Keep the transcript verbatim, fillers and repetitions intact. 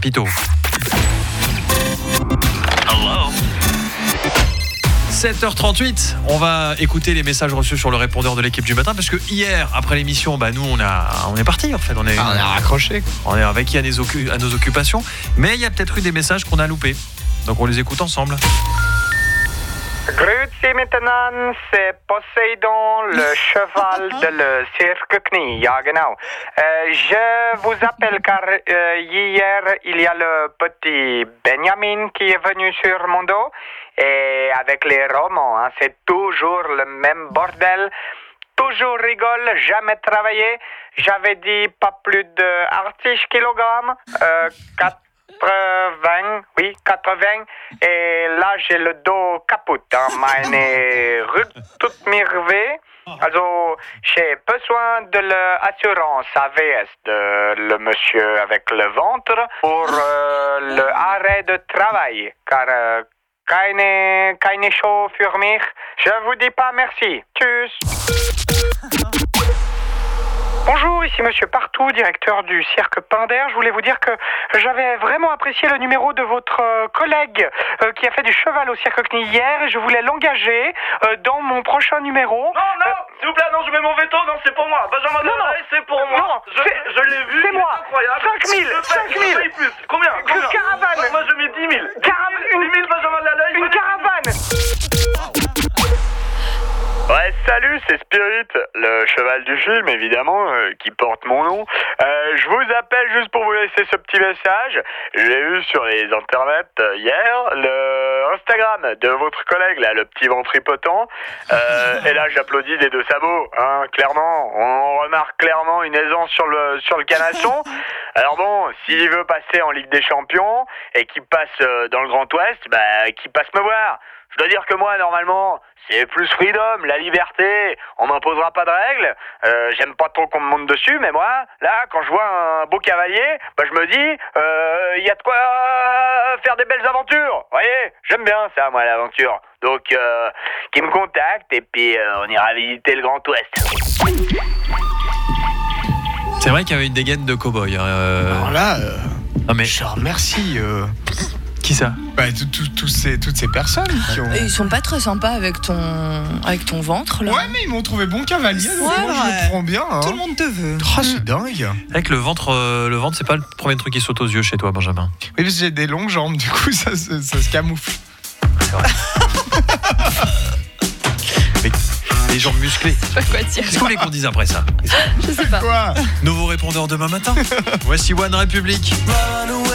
chapiteaux. Hello. sept heures trente-huit, on va écouter les messages reçus sur le répondeur de l'équipe du matin parce que hier, après l'émission, bah nous on a, on est parti en fait, on est, ah, on a raccroché. On est avec à, ocu- à nos occupations, mais il y a peut-être eu des messages qu'on a loupés, donc on les écoute ensemble. Grüezi miteinander, c'est Poséidon, le cheval de le cirque Knie. Ja, genau. Euh, je vous appelle car euh, hier, il y a le petit Benjamin qui est venu sur mon dos. Et avec les romans, hein, c'est toujours le même bordel. Toujours rigole, jamais travaillé. J'avais dit pas plus de artiges kilogrammes. Euh, quatre-vingts, oui, quatre-vingts. Et là, j'ai le dos caput. Hein, meine Rück tut mir weh. Also, j'ai besoin de l'assurance A V S de le monsieur avec le ventre pour euh, le arrêt de travail. Car euh, keine, keine Show für mich. Je vous dis pas merci. Tschüss. Bonjour, ici Monsieur Partout, directeur du cirque Pinder. Je voulais vous dire que j'avais vraiment apprécié le numéro de votre euh, collègue euh, qui a fait du cheval au cirque Knie hier et je voulais l'engager euh, dans mon prochain numéro. Non, non, euh, s'il vous plaît, non, je mets mon veto, non, c'est pour moi. Benjamin non, non, c'est pour moi. Non, je, je l'ai vu, c'est moi. Incroyable. cinq mille, cinq mille. Plus. Combien, combien caravane. Moi, je mets dix mille. Caravane. dix mille, Benjamin Laleuil. Une caravane. Ouais, salut, c'est Spirit, le cheval du film, évidemment, euh, qui porte mon nom. Euh, je vous appelle juste pour vous laisser ce petit message. J'ai vu sur les internets euh, hier le Instagram de votre collègue, là, le petit ventripotent. Euh, et là, j'applaudis des deux sabots, hein, clairement. On remarque clairement une aisance sur le, sur le canasson. Alors bon, s'il veut passer en Ligue des Champions et qu'il passe euh, dans le Grand Ouest, bah, qu'il passe me voir. Je dois dire que moi, normalement, c'est plus freedom, la liberté, on m'imposera pas de règles, euh, j'aime pas trop qu'on me monte dessus, mais moi, là, quand je vois un beau cavalier, bah je me dis, il euh, y a de quoi faire des belles aventures, vous voyez, j'aime bien ça, moi, l'aventure. Donc, euh, qu'il me contacte, et puis euh, on ira visiter le Grand Ouest. C'est vrai qu'il y avait une dégaine de cow-boy. Euh... Alors là, euh, ah, mais... je remercie... Euh... Qui ça ? Bah, toutes ces, toutes ces personnes qui ont... Ils sont pas très sympas avec ton, avec ton ventre là. Ouais, mais ils m'ont trouvé bon cavalier, donc ouais, moi ouais. Je le prends bien. Hein. Tout le monde te veut. Oh, c'est dingue. Avec le ventre, euh, le ventre, c'est pas le premier truc qui saute aux yeux chez toi, Benjamin. Oui, parce que j'ai des longues jambes, du coup, ça, ça, ça se camoufle. C'est vrai. Mais les jambes musclées. Je sais pas quoi dire. Qu'est-ce que vous voulez qu'on dise après ça ? Je sais pas. Quoi ? Nouveau répondeur demain matin. Voici One Republic.